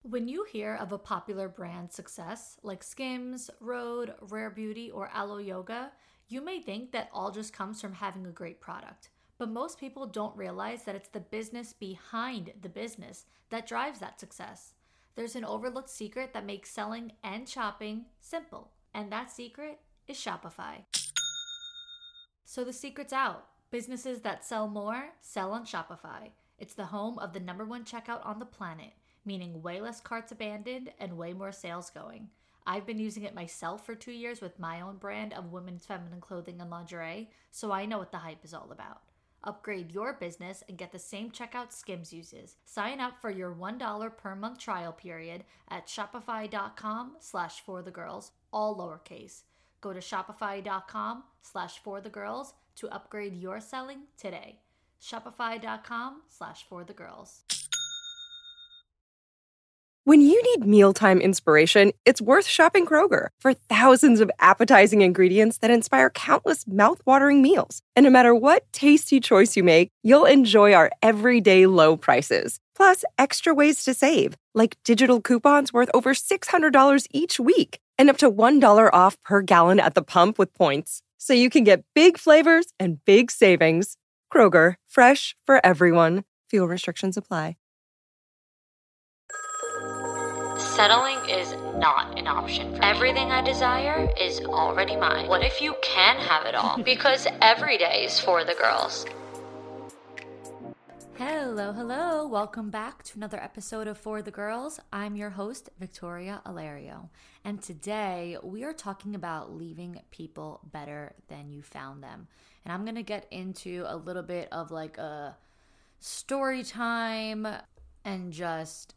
When you hear of a popular brand success like Skims, Rhode, Rare Beauty, or Aloe Yoga, you may think that all just comes from having a great product. But most people don't realize that it's the business behind the business that drives that success. There's an overlooked secret that makes selling and shopping simple, and that secret is Shopify. So the secret's out. Businesses that sell more sell on Shopify. It's the home of the #1 checkout on the planet, meaning way less carts abandoned and way more sales going. I've been using it myself for 2 years with my own brand of women's feminine clothing and lingerie, so I know what the hype is all about. Upgrade your business and get the same checkout Skims uses. Sign up for your $1 per month trial period at shopify.com/forthegirls, all lowercase. Go to shopify.com/forthegirls to upgrade your selling today. Shopify.com/forthegirls. When you need mealtime inspiration, it's worth shopping Kroger for thousands of appetizing ingredients that inspire countless mouthwatering meals. And no matter what tasty choice you make, you'll enjoy our everyday low prices. Plus, extra ways to save, like digital coupons worth over $600 each week and up to $1 off per gallon at the pump with points. So you can get big flavors and big savings. Kroger, fresh for everyone. Fuel restrictions apply. Settling is not an option for me. Everything I desire is already mine. What if you can have it all? Because every day is for the girls. Hello. Welcome back to another episode of For the Girls. I'm your host, Victoria Alario. And today we are talking about leaving people better than you found them. And I'm going to get into a little bit of like a story time and just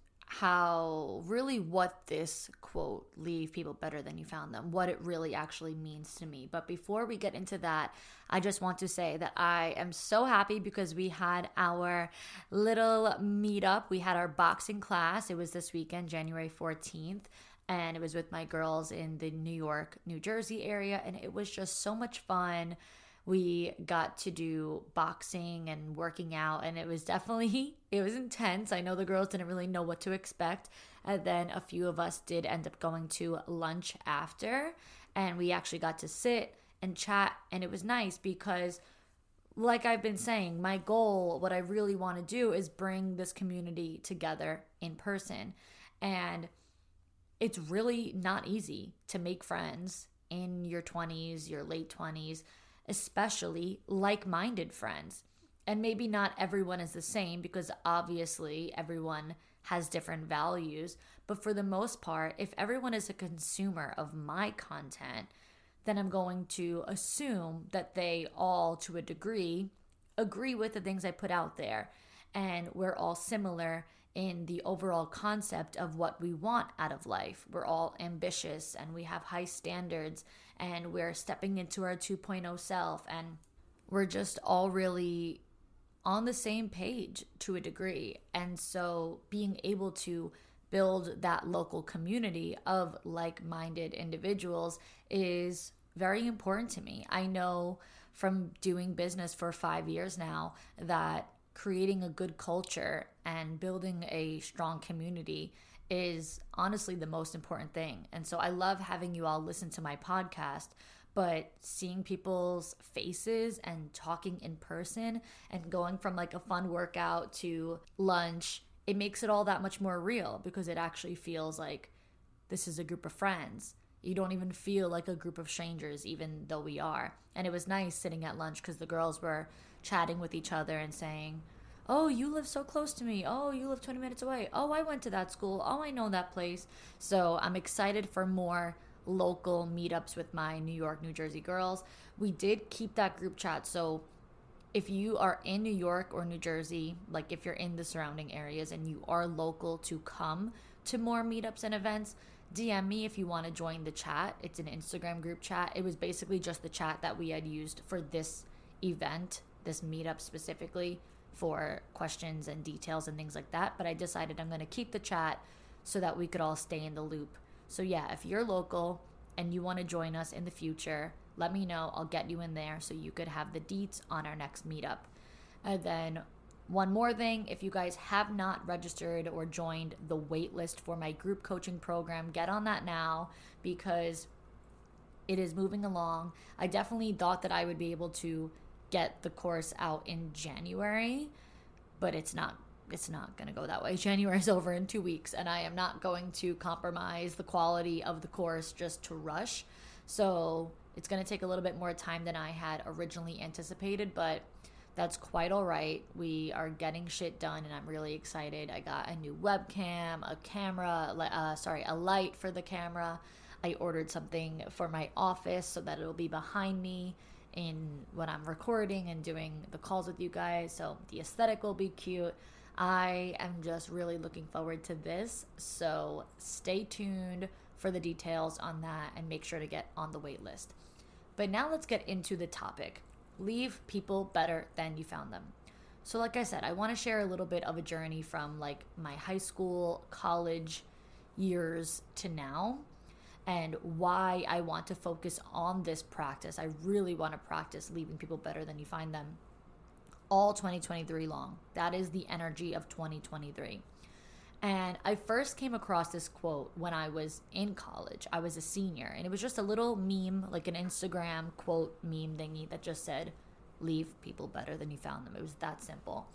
how really what this quote, leave people better than you found them, what it really actually means to me. But before we get into that, I just want to say that I am so happy because we had our little meetup. We had our boxing class. It was this weekend, January 14th. And it was with my girls in the New York, New Jersey area. And it was just so much fun. We got to do boxing and working out, and it was intense. I know the girls didn't really know what to expect. And then a few of us did end up going to lunch after, and we actually got to sit and chat, and it was nice because, like I've been saying, my goal, what I really want to do is bring this community together in person. And it's really not easy to make friends in your 20s, your late 20s, especially like-minded friends. And maybe not everyone is the same because obviously everyone has different values. But for the most part, if everyone is a consumer of my content, then I'm going to assume that they all, to a degree, agree with the things I put out there. And we're all similar in the overall concept of what we want out of life. We're all ambitious and we have high standards and we're stepping into our 2.0 self, and we're just all really on the same page to a degree. And so being able to build that local community of like-minded individuals is very important to me. I know from doing business for 5 years now that creating a good culture and building a strong community is honestly the most important thing. And so I love having you all listen to my podcast, but seeing people's faces and talking in person and going from like a fun workout to lunch, it makes it all that much more real because it actually feels like this is a group of friends. You don't even feel like a group of strangers, even though we are. And it was nice sitting at lunch because the girls were chatting with each other and saying, oh, you live so close to me. Oh, you live 20 minutes away. Oh, I went to that school. Oh, I know that place. So I'm excited for more local meetups with my New York, New Jersey girls. We did keep that group chat. So if you are in New York or New Jersey, like if you're in the surrounding areas and you are local to come to more meetups and events, DM me if you want to join the chat. It's an Instagram group chat. It was basically just the chat that we had used for this event, this meetup specifically, for questions and details and things like that. But I decided I'm going to keep the chat so that we could all stay in the loop. So yeah, if you're local and you want to join us in the future, let me know. I'll get you in there so you could have the deets on our next meetup. And then one more thing, if you guys have not registered or joined the wait list for my group coaching program, get on that now because it is moving along. I definitely thought that I would be able to get the course out in January, but it's not going to go that way. January is over in 2 weeks, and I am not going to compromise the quality of the course just to rush. So it's going to take a little bit more time than I had originally anticipated, but that's quite all right. We are getting shit done, and I'm really excited. I got a new webcam, a camera, a light for the camera. I ordered something for my office so that it'll be behind me when I'm recording and doing the calls with you guys. So the aesthetic will be cute. I am just really looking forward to this. So stay tuned for the details on that and make sure to get on the wait list. But now let's get into the topic. Leave people better than you found them. So like I said, I want to share a little bit of a journey from like my high school, college years to now and why I want to focus on this practice. I really want to practice leaving people better than you find them all 2023 long. That is the energy of 2023. And I first came across this quote when I was in college. I was a senior, and it was just a little meme, like an Instagram quote meme thingy that just said, leave people better than you found them. It was that simple.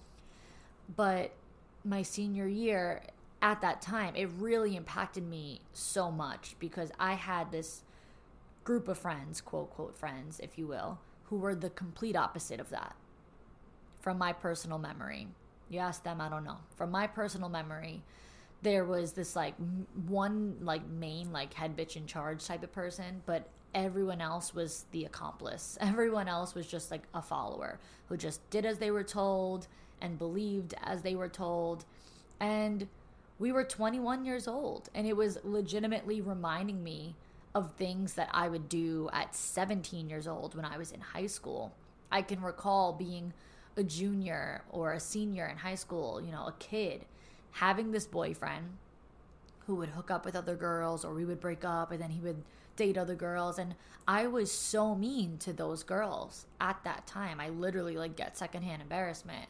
But my senior year, at that time, it really impacted me so much because I had this group of friends, quote, quote, friends, if you will, who were the complete opposite of that. From my personal memory. You ask them, I don't know. From my personal memory, there was this like one like main like head bitch in charge type of person, but everyone else was the accomplice. Everyone else was just like a follower who just did as they were told and believed as they were told. And we were 21 years old, and it was legitimately reminding me of things that I would do at 17 years old when I was in high school. I can recall being a junior or a senior in high school, a kid, having this boyfriend who would hook up with other girls, or we would break up and then he would date other girls. And I was so mean to those girls at that time. I literally like get secondhand embarrassment.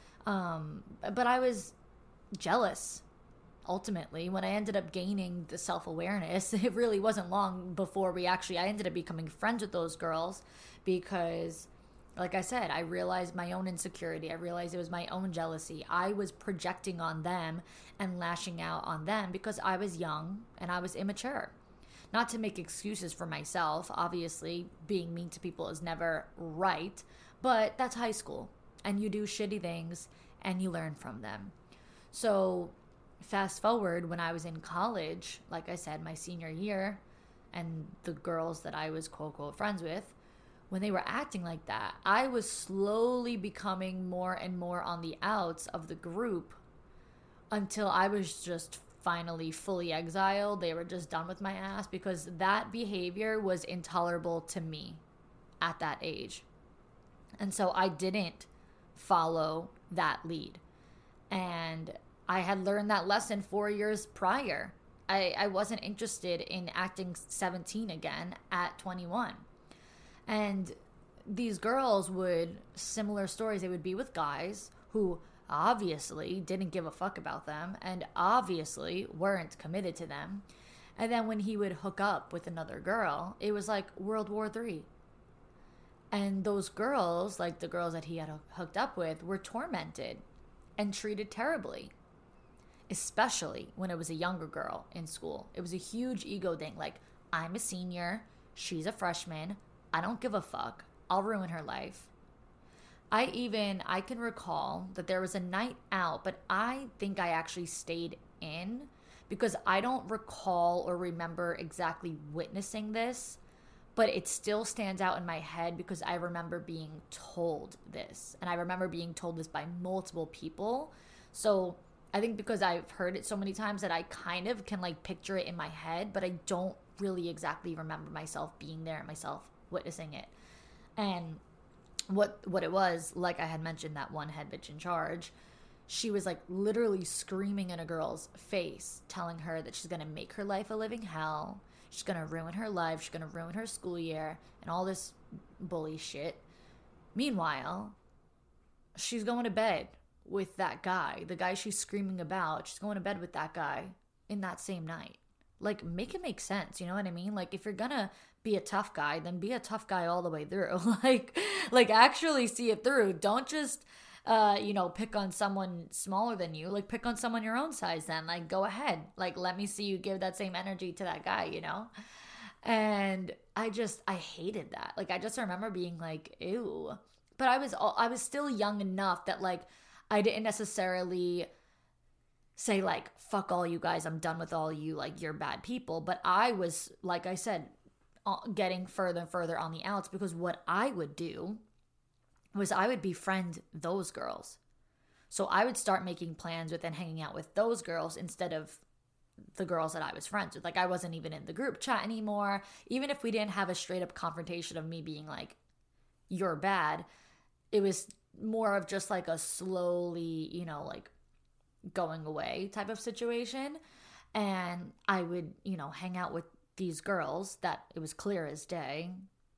But I was jealous. Ultimately, when I ended up gaining the self-awareness, it really wasn't long before I ended up becoming friends with those girls because, like I said, I realized my own insecurity. I realized it was my own jealousy. I was projecting on them and lashing out on them because I was young and I was immature. Not to make excuses for myself. Obviously, being mean to people is never right, but that's high school. And you do shitty things and you learn from them. So fast forward, when I was in college, like I said, my senior year, and the girls that I was quote, quote, friends with, when they were acting like that, I was slowly becoming more and more on the outs of the group until I was just finally fully exiled. They were just done with my ass because that behavior was intolerable to me at that age. And so I didn't follow that lead. And I had learned that lesson 4 years prior. I wasn't interested in acting 17 again at 21. And these girls similar stories, they would be with guys who obviously didn't give a fuck about them and obviously weren't committed to them. And then when he would hook up with another girl, it was like World War III. And those girls, like the girls that he had hooked up with, were tormented and treated terribly. Especially when it was a younger girl in school. It was a huge ego thing. Like, I'm a senior, she's a freshman, I don't give a fuck, I'll ruin her life. I can recall that there was a night out, but I think I actually stayed in because I don't recall or remember exactly witnessing this, but it still stands out in my head because I remember being told this. And I remember being told this by multiple people. So I think because I've heard it so many times that I kind of can like picture it in my head, but I don't really exactly remember myself being there and myself witnessing it. And what it was, like I had mentioned, that one head bitch in charge, she was like literally screaming in a girl's face, telling her that she's going to make her life a living hell. She's going to ruin her life. She's going to ruin her school year and all this bully shit. Meanwhile, she's going to bed with that guy, the guy she's screaming about. She's going to bed with that guy in that same night. Like, make it make sense, you know what I mean? Like, if you're gonna be a tough guy, then be a tough guy all the way through. like actually see it through. Don't just pick on someone smaller than you. Like, pick on someone your own size then. Like, go ahead. Like, let me see you give that same energy to that guy, you know? And I hated that. Like, I just remember being like, ew. But I was still young enough that, like, I didn't necessarily say, like, fuck all you guys, I'm done with all you, like, you're bad people. But I was, like I said, getting further and further on the outs, because what I would do was I would befriend those girls. So I would start making plans with and hanging out with those girls instead of the girls that I was friends with. Like, I wasn't even in the group chat anymore. Even if we didn't have a straight up confrontation of me being like, you're bad, it was more of just like a slowly, like going away type of situation. And I would, hang out with these girls that it was clear as day,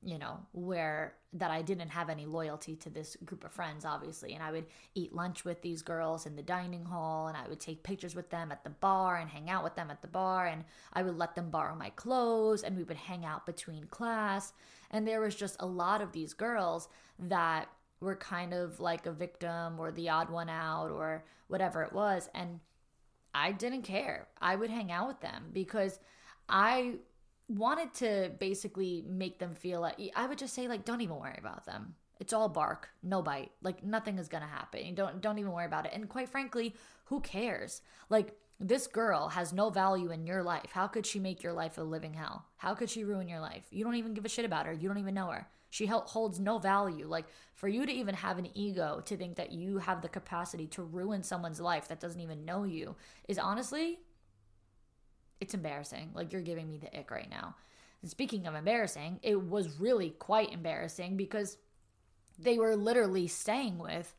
where that I didn't have any loyalty to this group of friends, obviously. And I would eat lunch with these girls in the dining hall, and I would take pictures with them at the bar and hang out with them at the bar, and I would let them borrow my clothes, and we would hang out between class. And there was just a lot of these girls that were kind of like a victim or the odd one out or whatever it was. And I didn't care. I would hang out with them because I wanted to basically make them feel like, I would just say, like, don't even worry about them. It's all bark, no bite. Like, nothing is gonna happen. Don't even worry about it. And quite frankly, who cares? Like, this girl has no value in your life. How could she make your life a living hell? How could she ruin your life? You don't even give a shit about her. You don't even know her. She holds no value. Like, for you to even have an ego to think that you have the capacity to ruin someone's life that doesn't even know you is honestly, it's embarrassing. Like, you're giving me the ick right now. And speaking of embarrassing, it was really quite embarrassing because they were literally staying with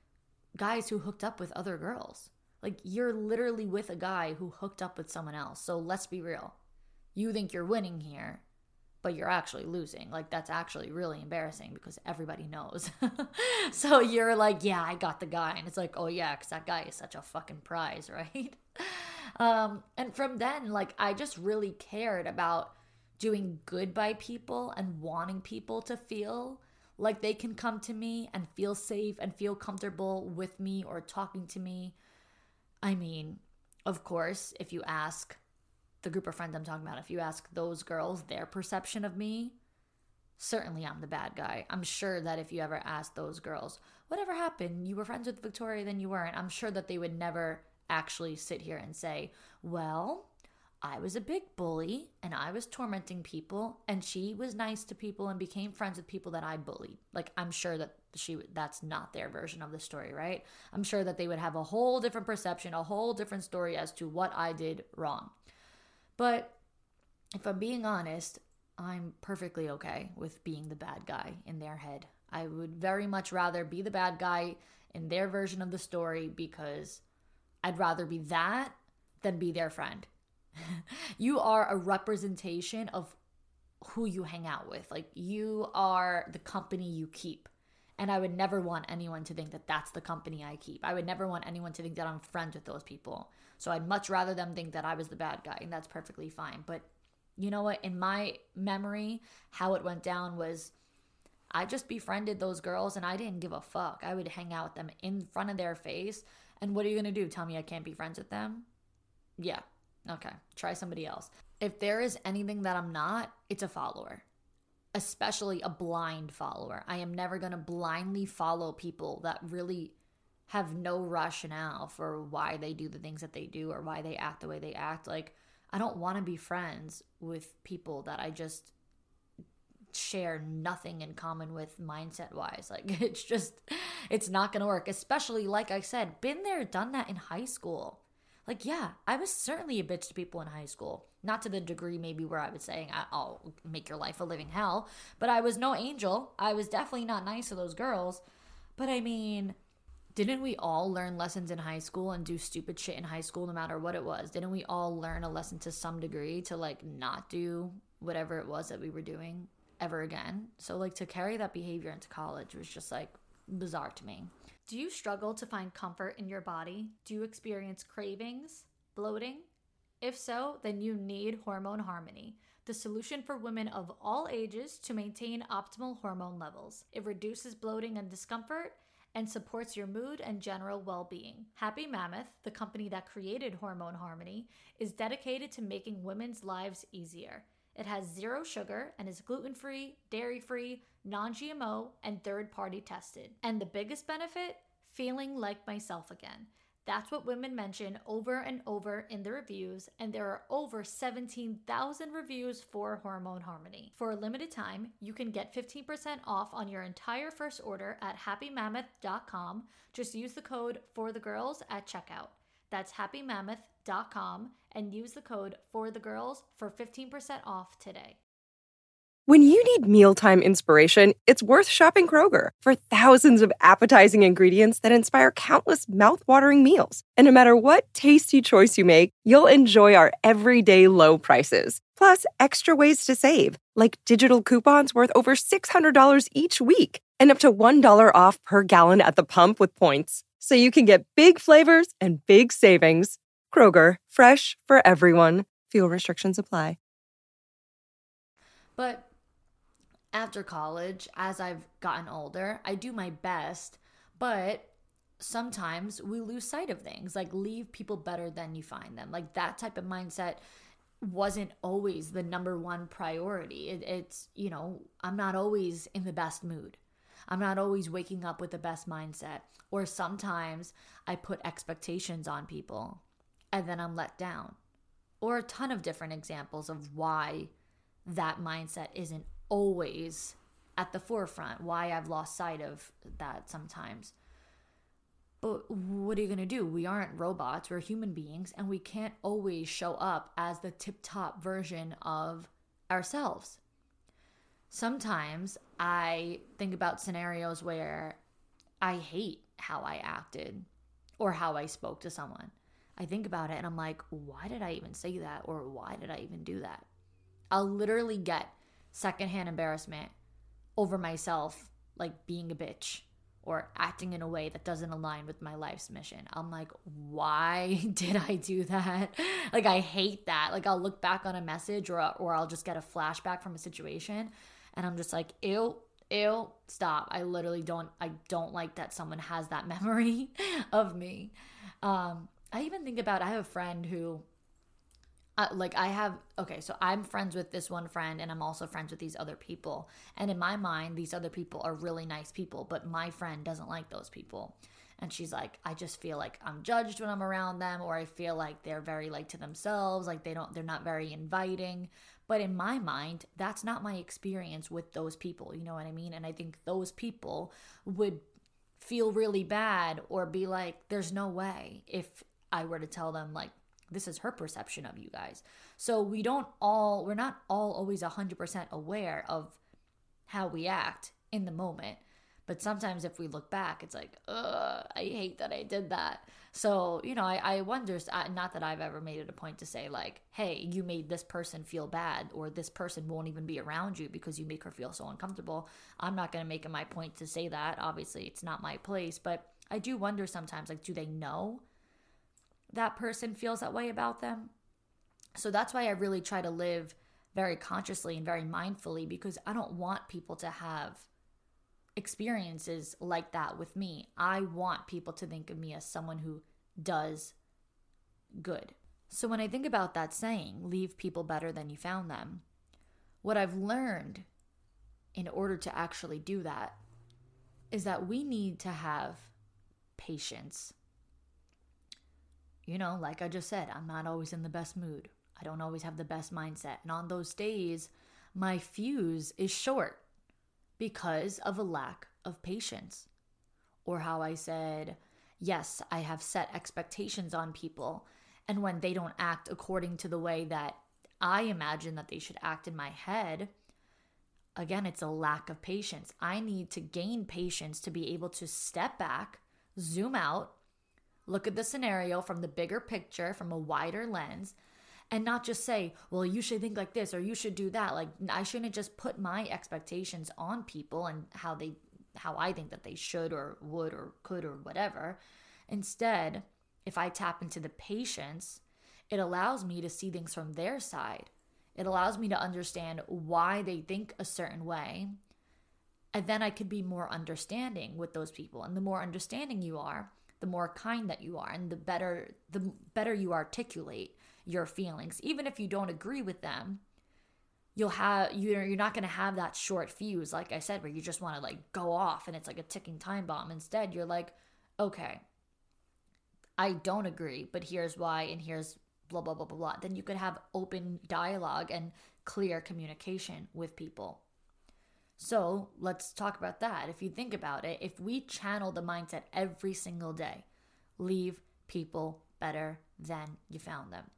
guys who hooked up with other girls. Like, you're literally with a guy who hooked up with someone else. So let's be real. You think you're winning here, but you're actually losing. Like, that's actually really embarrassing because everybody knows. So you're like, yeah, I got the guy. And it's like, oh yeah, because that guy is such a fucking prize, right? And from then, like, I just really cared about doing good by people and wanting people to feel like they can come to me and feel safe and feel comfortable with me or talking to me. I mean, of course, if you ask the group of friends I'm talking about, if you ask those girls their perception of me, certainly I'm the bad guy. I'm sure that if you ever asked those girls, whatever happened, you were friends with Victoria, then you weren't. I'm sure that they would never actually sit here and say, well, I was a big bully and I was tormenting people and she was nice to people and became friends with people that I bullied. Like, I'm sure that that's not their version of the story, right? I'm sure that they would have a whole different perception, a whole different story as to what I did wrong. But if I'm being honest, I'm perfectly okay with being the bad guy in their head. I would very much rather be the bad guy in their version of the story because I'd rather be that than be their friend. You are a representation of who you hang out with. Like, you are the company you keep. And I would never want anyone to think that that's the company I keep. I would never want anyone to think that I'm friends with those people. So I'd much rather them think that I was the bad guy, and that's perfectly fine. But you know what? In my memory, how it went down was I just befriended those girls and I didn't give a fuck. I would hang out with them in front of their face. And what are you going to do? Tell me I can't be friends with them? Yeah. Okay. Try somebody else. If there is anything that I'm not, it's a follower. Especially a blind follower. I am never going to blindly follow people that really have no rationale for why they do the things that they do or why they act the way they act. Like, I don't want to be friends with people that I just share nothing in common with mindset wise. Like, it's not going to work. Especially, like I said, been there, done that in high school. Like, yeah, I was certainly a bitch to people in high school. Not to the degree maybe where I was saying, I'll make your life a living hell. But I was no angel. I was definitely not nice to those girls. But I mean, didn't we all learn lessons in high school and do stupid shit in high school no matter what it was? Didn't we all learn a lesson to some degree to, like, not do whatever it was that we were doing ever again? So, like, to carry that behavior into college was just like, bizarre to me. Do you struggle to find comfort in your body? Do you experience cravings, bloating? If so, then you need Hormone Harmony, the solution for women of all ages to maintain optimal hormone levels. It reduces bloating and discomfort and supports your mood and general well-being. Happy Mammoth, the company that created Hormone Harmony, is dedicated to making women's lives easier. It has 0 sugar and is gluten-free, dairy-free, non-GMO, and third-party tested. And the biggest benefit? Feeling like myself again. That's what women mention over and over in the reviews, and there are over 17,000 reviews for Hormone Harmony. For a limited time, you can get 15% off on your entire first order at happymammoth.com. Just use the code FORTHEGIRLS at checkout. That's happymammoth.com and use the code FORTHEGIRLS for 15% off today. When you need mealtime inspiration, it's worth shopping Kroger for thousands of appetizing ingredients that inspire countless mouth-watering meals. And no matter what tasty choice you make, you'll enjoy our everyday low prices. Plus, extra ways to save, like digital coupons worth over $600 each week and up to $1 off per gallon at the pump with points. So you can get big flavors and big savings. Kroger, fresh for everyone. Fuel restrictions apply. But after college, as I've gotten older, I do my best, but sometimes we lose sight of things, like leave people better than you find them. Like that type of mindset wasn't always the number one priority. It's, I'm not always in the best mood. I'm not always waking up with the best mindset. Or sometimes I put expectations on people and then I'm let down. Or a ton of different examples of why that mindset isn't always at the forefront, why I've lost sight of that sometimes. But what are you going to do? We aren't robots, we're human beings, and we can't always show up as the tip-top version of ourselves. Sometimes I think about scenarios where I hate how I acted or how I spoke to someone. I think about it and I'm like, why did I even say that? Or why did I even do that? I'll literally get secondhand embarrassment over myself, like being a bitch or acting in a way that doesn't align with my life's mission. I'm like, why did I do that? Like, I hate that. Like, I'll look back on a message or I'll just get a flashback from a situation and I'm just like, ew, stop. I literally don't like that someone has that memory of me. I even think about, I have a friend who, so I'm friends with this one friend and I'm also friends with these other people. And in my mind, these other people are really nice people, but my friend doesn't like those people. And she's like, I just feel like I'm judged when I'm around them, or I feel like they're very to themselves, like they're not very inviting. But in my mind, that's not my experience with those people. You know what I mean? And I think those people would feel really bad or be like, there's no way if I were to tell them like, this is her perception of you guys. So we're not all always 100% aware of how we act in the moment. But sometimes if we look back, it's like, I hate that I did that. So, I wonder, not that I've ever made it a point to say like, hey, you made this person feel bad, or this person won't even be around you because you make her feel so uncomfortable. I'm not going to make it my point to say that. Obviously, it's not my place. But I do wonder sometimes, like, do they know that person feels that way about them? So that's why I really try to live very consciously and very mindfully, because I don't want people to have experiences like that with me. I want people to think of me as someone who does good. So when I think about that saying, leave people better than you found them, what I've learned in order to actually do that is that we need to have patience. Like I just said, I'm not always in the best mood. I don't always have the best mindset. And on those days, my fuse is short because of a lack of patience. Or how I said, yes, I have set expectations on people. And when they don't act according to the way that I imagine that they should act in my head, again, it's a lack of patience. I need to gain patience to be able to step back, zoom out, look at the scenario from the bigger picture, from a wider lens, and not just say, well, you should think like this or you should do that. Like, I shouldn't just put my expectations on people and how how I think that they should or would or could or whatever. Instead, if I tap into the patience, it allows me to see things from their side. It allows me to understand why they think a certain way. And then I could be more understanding with those people. And the more understanding you are, the more kind that you are, and the better you articulate your feelings. Even if you don't agree with them, you're not going to have that short fuse, like I said, where you just want to like go off and it's like a ticking time bomb. Instead, you're like, okay, I don't agree, but here's why, and here's blah, blah, blah, blah, blah. Then you could have open dialogue and clear communication with people. So let's talk about that. If you think about it, if we channel the mindset every single day, leave people better than you found them.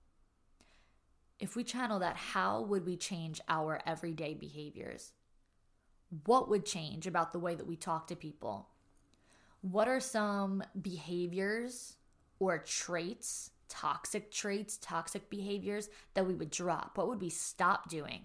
If we channel that, how would we change our everyday behaviors? What would change about the way that we talk to people? What are some behaviors or traits, toxic behaviors that we would drop? What would we stop doing?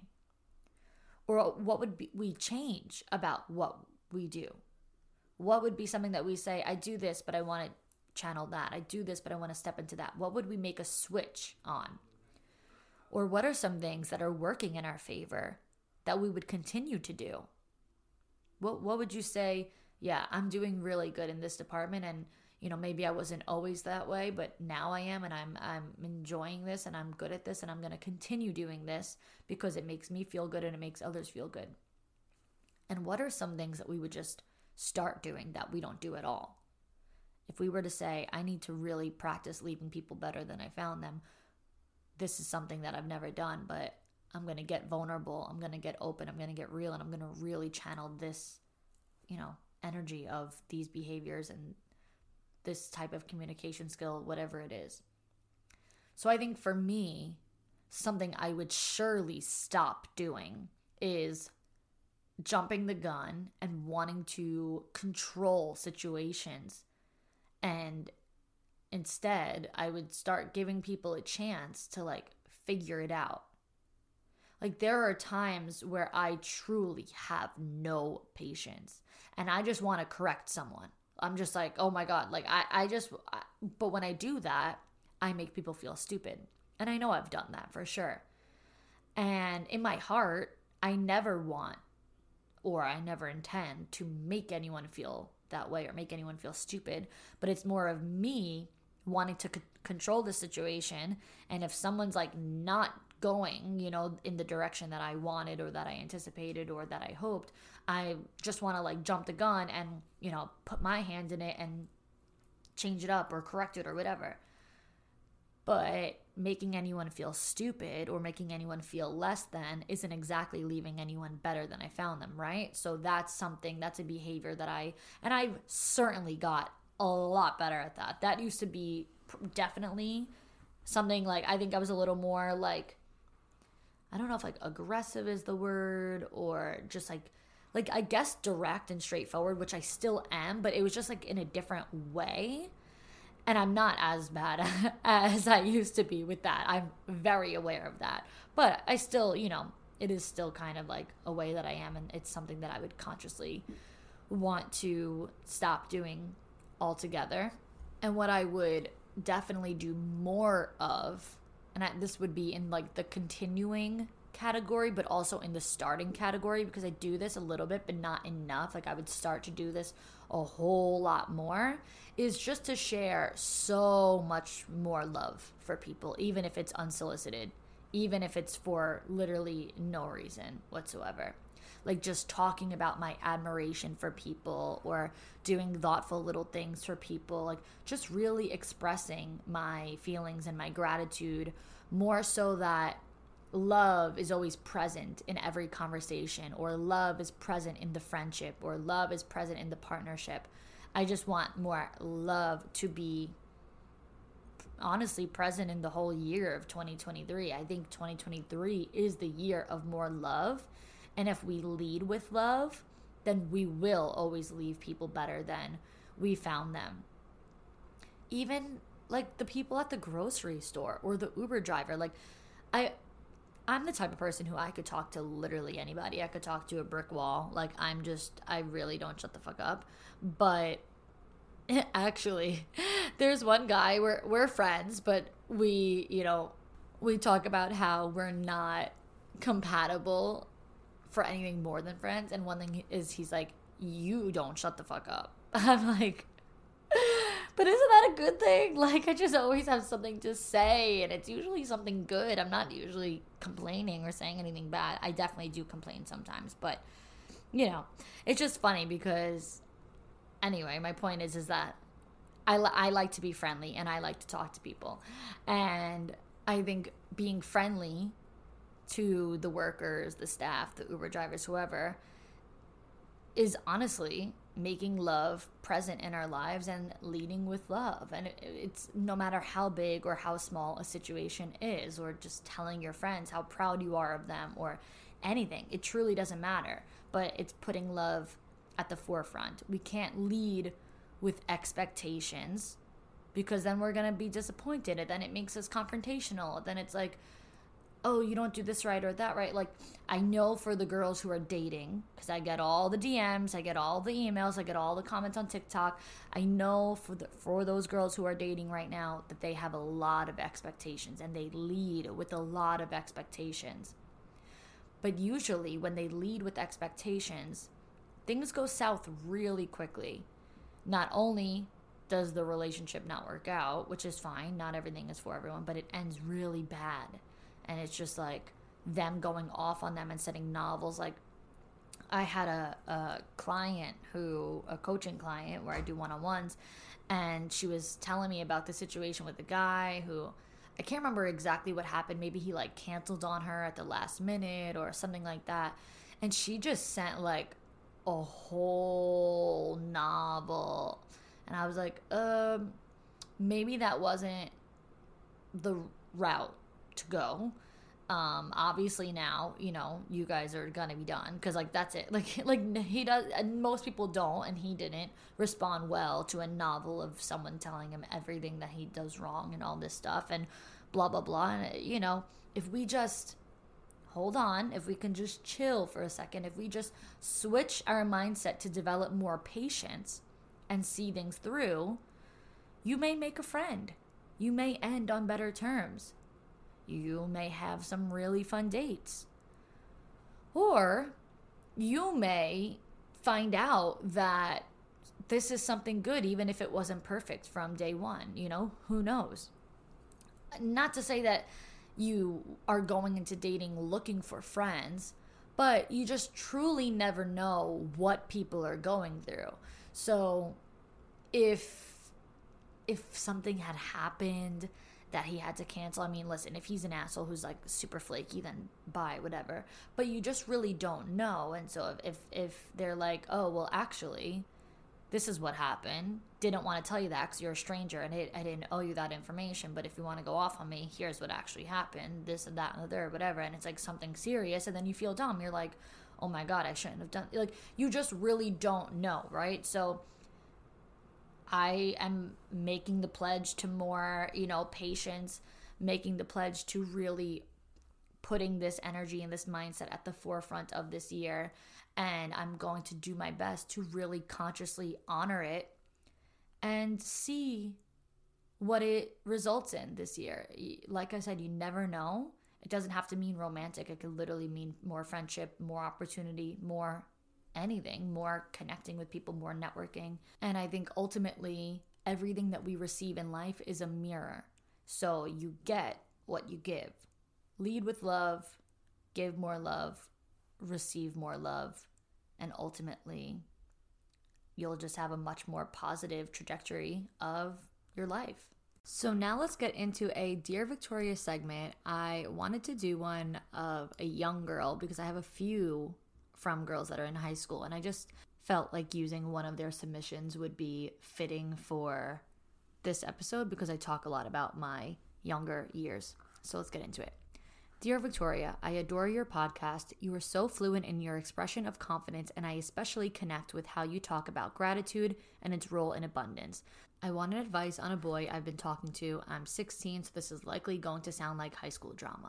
Or what would we change about what we do? What would be something that we say, I do this, but I want to channel that. I do this, but I want to step into that. What would we make a switch on? Or what are some things that are working in our favor that we would continue to do? What would you say, yeah, I'm doing really good in this department, and maybe I wasn't always that way, but now I am, and I'm enjoying this, and I'm good at this, and I'm going to continue doing this because it makes me feel good and it makes others feel good. And what are some things that we would just start doing that we don't do at all? If we were to say, I need to really practice leaving people better than I found them, this is something that I've never done, but I'm going to get vulnerable, I'm going to get open, I'm going to get real, and I'm going to really channel this, energy of these behaviors and this type of communication skill, whatever it is. So I think for me, something I would surely stop doing is jumping the gun and wanting to control situations. And instead, I would start giving people a chance to figure it out. There are times where I truly have no patience and I just want to correct someone. I'm just like, oh my God, but when I do that, I make people feel stupid. And I know I've done that for sure. And in my heart, I never want, or I never intend to make anyone feel that way or make anyone feel stupid. But it's more of me wanting to control the situation. And if someone's not going, in the direction that I wanted or that I anticipated or that I hoped, I just want to jump the gun and, put my hand in it and change it up or correct it or whatever. But making anyone feel stupid or making anyone feel less than isn't exactly leaving anyone better than I found them, right? So that's a behavior that I've certainly got a lot better at that. That used to be definitely something I think I was a little more I don't know if aggressive is the word, or just I guess direct and straightforward, which I still am, but it was just in a different way. And I'm not as bad as I used to be with that. I'm very aware of that. But I still, it is still kind of a way that I am, and it's something that I would consciously want to stop doing altogether. And what I would definitely do more of, and this would be in the continuing category, but also in the starting category, because I do this a little bit, but not enough. I would start to do this a whole lot more, is just to share so much more love for people, even if it's unsolicited, even if it's for literally no reason whatsoever. Just talking about my admiration for people or doing thoughtful little things for people, just really expressing my feelings and my gratitude, more so that love is always present in every conversation, or love is present in the friendship, or love is present in the partnership. I just want more love to be honestly present in the whole year of 2023. I think 2023 is the year of more love. And if we lead with love, then we will always leave people better than we found them. Even the people at the grocery store or the Uber driver. I'm the type of person who I could talk to literally anybody. I could talk to a brick wall. Like, I really don't shut the fuck up. But actually, there's one guy, we're friends, but we talk about how we're not compatible for anything more than friends. And one thing is, he's like, you don't shut the fuck up. I'm like, but isn't that a good thing? Like, I just always have something to say, and it's usually something good. I'm not usually complaining or saying anything bad. I definitely do complain sometimes, but, it's just funny because, anyway, my point is that I like to be friendly, and I like to talk to people. And I think being friendly to the workers, the staff, the Uber drivers, whoever, is honestly making love present in our lives and leading with love. And it's no matter how big or how small a situation is, or just telling your friends how proud you are of them, or anything. It truly doesn't matter, but it's putting love at the forefront. We can't lead with expectations, because then we're going to be disappointed, and then it makes us confrontational. Then it's like, oh, you don't do this right or that right. Like, I know for the girls who are dating, because I get all the DMs, I get all the emails, I get all the comments on TikTok. I know for those girls who are dating right now that they have a lot of expectations, and they lead with a lot of expectations. But usually when they lead with expectations, things go south really quickly. Not only does the relationship not work out, which is fine, not everything is for everyone, but it ends really bad. And it's just like them going off on them and setting novels. Like, I had a client a coaching client where I do one-on-ones, and she was telling me about the situation with the guy who, I can't remember exactly what happened. Maybe he like canceled on her at the last minute or something like that. And she just sent like a whole novel. And I was like, maybe that wasn't the route to go. Obviously now, you guys are gonna be done, because like that's it. Like he does, and most people don't, and he didn't respond well to a novel of someone telling him everything that he does wrong and all this stuff and blah blah blah. And if we just hold on, if we can just chill for a second, if we just switch our mindset to develop more patience and see things through, you may make a friend. You may end on better terms. You may have some really fun dates. Or you may find out that this is something good, even if it wasn't perfect from day one. Who knows? Not to say that you are going into dating looking for friends, but you just truly never know what people are going through. So if something had happened that he had to cancel, I mean, listen, if he's an asshole who's like super flaky, then bye, whatever. But you just really don't know. And so if they're like, oh, well, actually, this is what happened, didn't want to tell you that because you're a stranger and I didn't owe you that information, but if you want to go off on me, here's what actually happened, this and that and the third, whatever. And it's like something serious, and then you feel dumb. You're like, oh my God, I shouldn't have done, like, you just really don't know, right? So I am making the pledge to more, patience, making the pledge to really putting this energy and this mindset at the forefront of this year. And I'm going to do my best to really consciously honor it and see what it results in this year. Like I said, you never know. It doesn't have to mean romantic. It could literally mean more friendship, more opportunity, more anything, more connecting with people, more networking. And I think ultimately everything that we receive in life is a mirror. So you get what you give. Lead with love, give more love, receive more love, and ultimately you'll just have a much more positive trajectory of your life. So now let's get into a Dear Victoria segment. I wanted to do one of a young girl because I have a few from girls that are in high school, and I just felt like using one of their submissions would be fitting for this episode because I talk a lot about my younger years. So let's get into it. Dear Victoria, I adore your podcast. You are so fluent in your expression of confidence, and I especially connect with how you talk about gratitude and its role in abundance. I wanted advice on a boy I've been talking to. I'm 16, so this is likely going to sound like high school drama.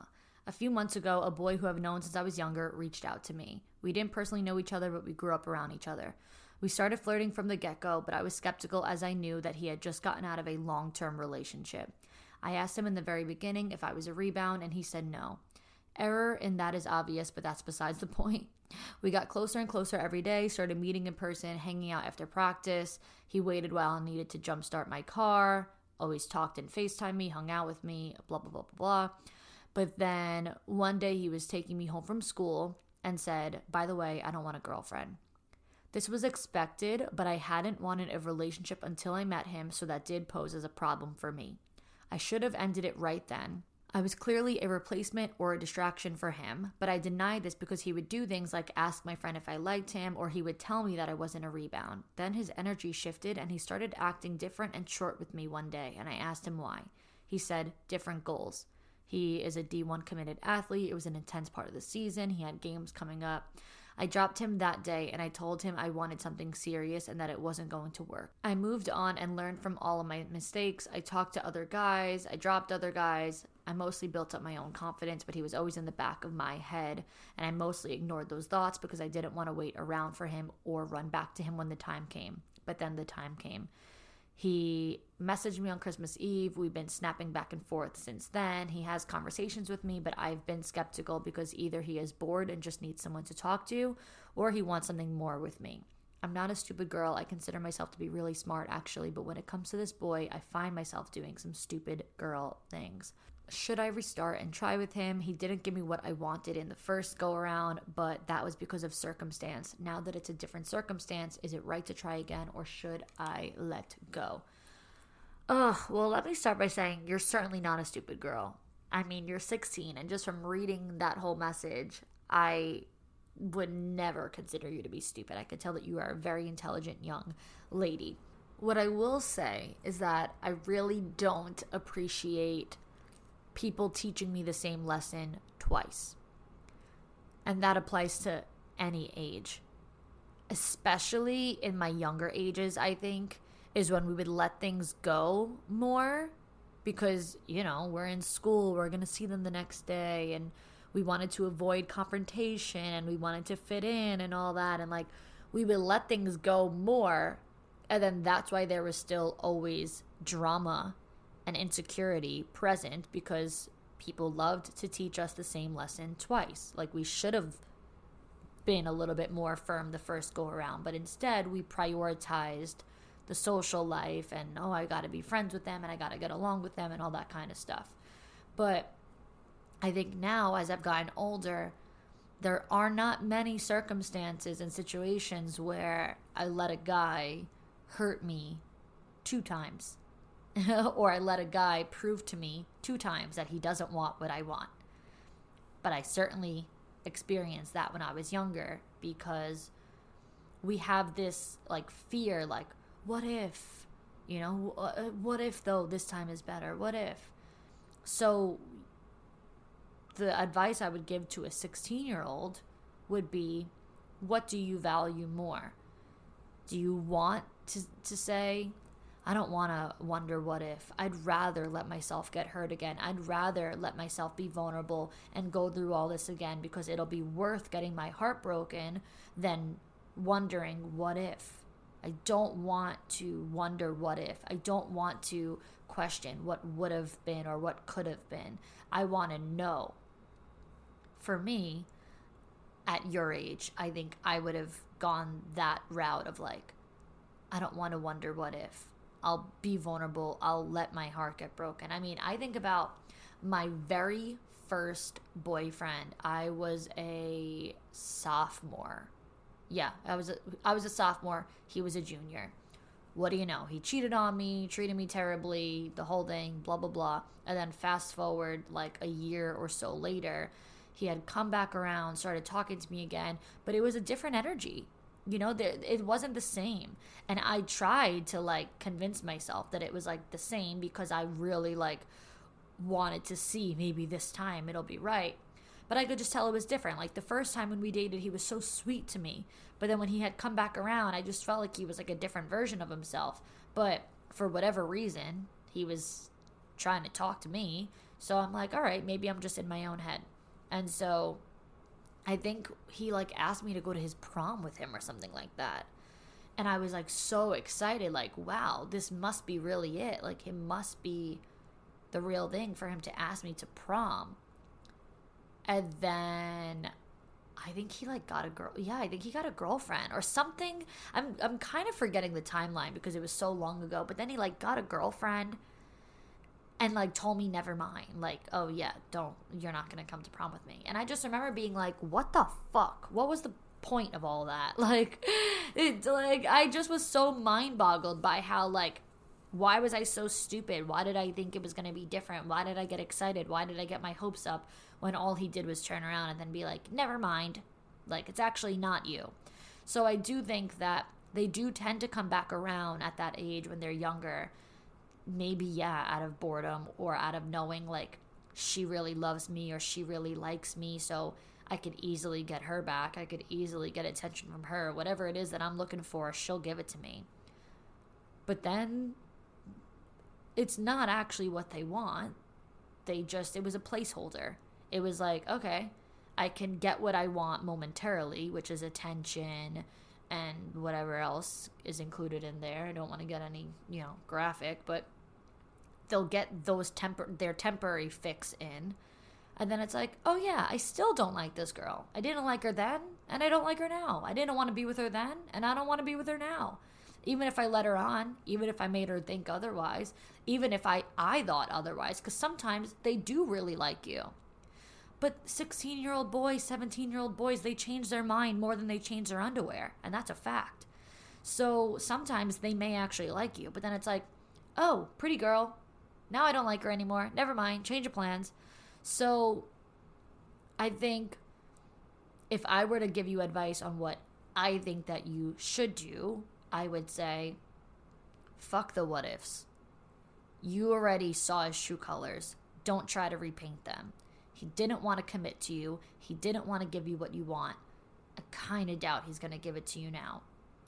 A few months ago, a boy who I've known since I was younger reached out to me. We didn't personally know each other, but we grew up around each other. We started flirting from the get-go, but I was skeptical as I knew that he had just gotten out of a long-term relationship. I asked him in the very beginning if I was a rebound, and he said no. Error in that is obvious, but that's besides the point. We got closer and closer every day, started meeting in person, hanging out after practice. He waited while I needed to jumpstart my car, always talked and FaceTimed me, hung out with me, blah, blah, blah, blah, blah. But then one day he was taking me home from school and said, by the way, I don't want a girlfriend. This was expected, but I hadn't wanted a relationship until I met him, so that did pose as a problem for me. I should have ended it right then. I was clearly a replacement or a distraction for him, but I denied this because he would do things like ask my friend if I liked him, or he would tell me that I wasn't a rebound. Then his energy shifted and he started acting different and short with me one day, and I asked him why. He said, different goals. He is a D1 committed athlete. It was an intense part of the season. He had games coming up. I dropped him that day and I told him I wanted something serious and that it wasn't going to work. I moved on and learned from all of my mistakes. I talked to other guys. I dropped other guys. I mostly built up my own confidence, but he was always in the back of my head. And I mostly ignored those thoughts because I didn't want to wait around for him or run back to him when the time came. But then the time came. He messaged me on Christmas Eve. We've been snapping back and forth since then. He has conversations with me, but I've been skeptical because either he is bored and just needs someone to talk to, or he wants something more with me. I'm not a stupid girl. I consider myself to be really smart, actually, but when it comes to this boy, I find myself doing some stupid girl things. Should I restart and try with him? He didn't give me what I wanted in the first go around, but that was because of circumstance. Now that it's a different circumstance, is it right to try again, or should I let go? Well, let me start by saying you're certainly not a stupid girl. I mean, you're 16, and just from reading that whole message, I would never consider you to be stupid. I could tell that you are a very intelligent young lady. What I will say is that I really don't appreciate people teaching me the same lesson twice. And that applies to any age. Especially in my younger ages, I think, is when we would let things go more because, you know, we're in school, we're going to see them the next day, and we wanted to avoid confrontation and we wanted to fit in and all that. And like, we would let things go more. And then that's why there was still always drama and insecurity present, because people loved to teach us the same lesson twice. Like, we should have been a little bit more firm the first go around, but instead we prioritized the social life and, oh, I got to be friends with them and I got to get along with them and all that kind of stuff. But I think now, as I've gotten older, there are not many circumstances and situations where I let a guy hurt me 2 times. Or I let a guy prove to me 2 times that he doesn't want what I want. But I certainly experienced that when I was younger, because we have this like fear, like, what if, you know, what if though this time is better? What if? So the advice I would give to a 16-year-old would be, what do you value more? Do you want to say, I don't want to wonder what if. I'd rather let myself get hurt again. I'd rather let myself be vulnerable and go through all this again, because it'll be worth getting my heart broken than wondering what if. I don't want to wonder what if. I don't want to question what would have been or what could have been. I want to know. For me, at your age, I think I would have gone that route of like, I don't want to wonder what if. I'll be vulnerable. I'll let my heart get broken. I mean, I think about my very first boyfriend. I was a sophomore. Yeah, I was a sophomore. He was a junior. What do you know? He cheated on me, treated me terribly, the whole thing, blah, blah, blah. And then fast forward like a year or so later, he had come back around, started talking to me again, but it was a different energy. You know, it wasn't the same. And I tried to like convince myself that it was like the same, because I really like wanted to see maybe this time it'll be right. But I could just tell it was different. Like the first time when we dated, he was so sweet to me. But then when he had come back around, I just felt like he was like a different version of himself. But for whatever reason, he was trying to talk to me. So I'm like, all right, maybe I'm just in my own head. And so I think he like asked me to go to his prom with him or something like that. And I was like so excited, like, wow, this must be really it. Like, it must be the real thing for him to ask me to prom. And then I think he like got a girl. Yeah, I think he got a girlfriend or something. I'm kind of forgetting the timeline because it was so long ago. But then he like got a girlfriend and like told me never mind. Like, oh yeah, you're not gonna come to prom with me. And I just remember being like, what the fuck? What was the point of all that? Like, I just was so mind boggled by how like, why was I so stupid? Why did I think it was going to be different? Why did I get excited? Why did I get my hopes up when all he did was turn around and then be like, never mind. Like, it's actually not you. So I do think that they do tend to come back around at that age when they're younger. Maybe, yeah, out of boredom or out of knowing like she really loves me or she really likes me. So I could easily get her back. I could easily get attention from her. Whatever it is that I'm looking for, she'll give it to me. But then it's not actually what they want. It was a placeholder. It was like, okay, I can get what I want momentarily, which is attention and whatever else is included in there. I don't want to get any, graphic, but they'll get their temporary fix in. And then it's like, oh yeah, I still don't like this girl. I didn't like her then, and I don't like her now. I didn't want to be with her then, and I don't want to be with her now. Even if I let her on, even if I made her think otherwise, even if I thought otherwise, because sometimes they do really like you. But 16-year-old boys, 17-year-old boys, they change their mind more than they change their underwear, and that's a fact. So sometimes they may actually like you, but then it's like, oh, pretty girl, now I don't like her anymore. Never mind, change of plans. So I think if I were to give you advice on what I think that you should do, I would say, fuck the what ifs. You already saw his true colors. Don't try to repaint them. He didn't want to commit to you. He didn't want to give you what you want. I kind of doubt he's going to give it to you now.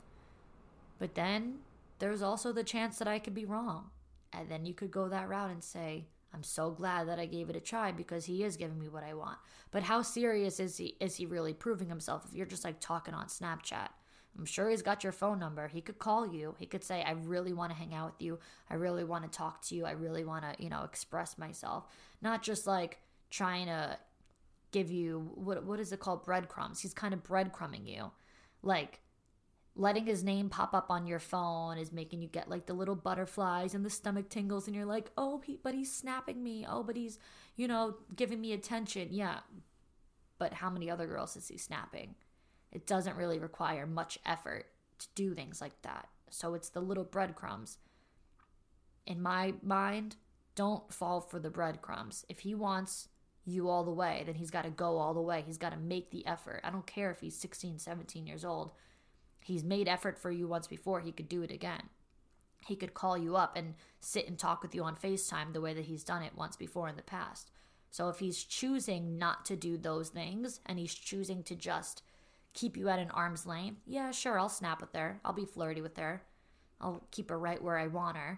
But then there's also the chance that I could be wrong. And then you could go that route and say, I'm so glad that I gave it a try because he is giving me what I want. But how serious is he really proving himself if you're just like talking on Snapchat? I'm sure he's got your phone number. He could call you. He could say, I really want to hang out with you. I really want to talk to you. I really want to, express myself. Not just like trying to give you, what is it called? Breadcrumbs. He's kind of breadcrumbing you. Like letting his name pop up on your phone is making you get like the little butterflies and the stomach tingles. And you're like, oh, but he's snapping me. Oh, but he's, giving me attention. Yeah. But how many other girls is he snapping? It doesn't really require much effort to do things like that. So it's the little breadcrumbs. In my mind, don't fall for the breadcrumbs. If he wants you all the way, then he's got to go all the way. He's got to make the effort. I don't care if he's 16, 17 years old. He's made effort for you once before. He could do it again. He could call you up and sit and talk with you on FaceTime the way that he's done it once before in the past. So if he's choosing not to do those things and he's choosing to just keep you at an arm's length, yeah, sure, I'll snap with her. I'll be flirty with her. I'll keep her right where I want her.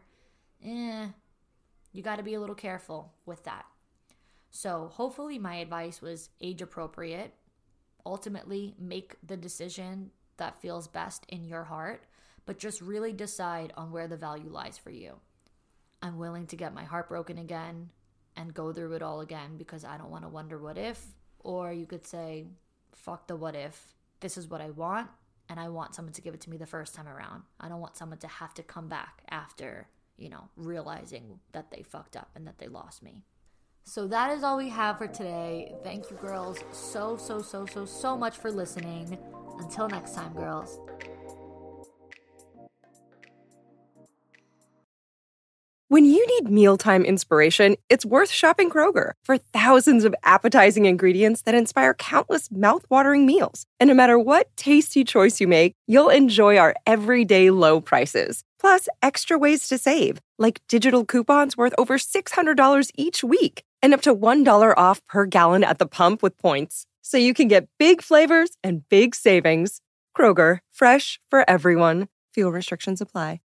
You got to be a little careful with that. So hopefully my advice was age appropriate. Ultimately, make the decision that feels best in your heart, but just really decide on where the value lies for you. I'm willing to get my heart broken again and go through it all again because I don't want to wonder what if. Or you could say, fuck the what if. This is what I want, and I want someone to give it to me the first time around. I don't want someone to have to come back after, realizing that they fucked up and that they lost me. So that is all we have for today. Thank you, girls, so much for listening. Until next time, girls. When you need mealtime inspiration, it's worth shopping Kroger for thousands of appetizing ingredients that inspire countless mouthwatering meals. And no matter what tasty choice you make, you'll enjoy our everyday low prices. Plus, extra ways to save, like digital coupons worth over $600 each week and up to $1 off per gallon at the pump with points. So you can get big flavors and big savings. Kroger, fresh for everyone. Fuel restrictions apply.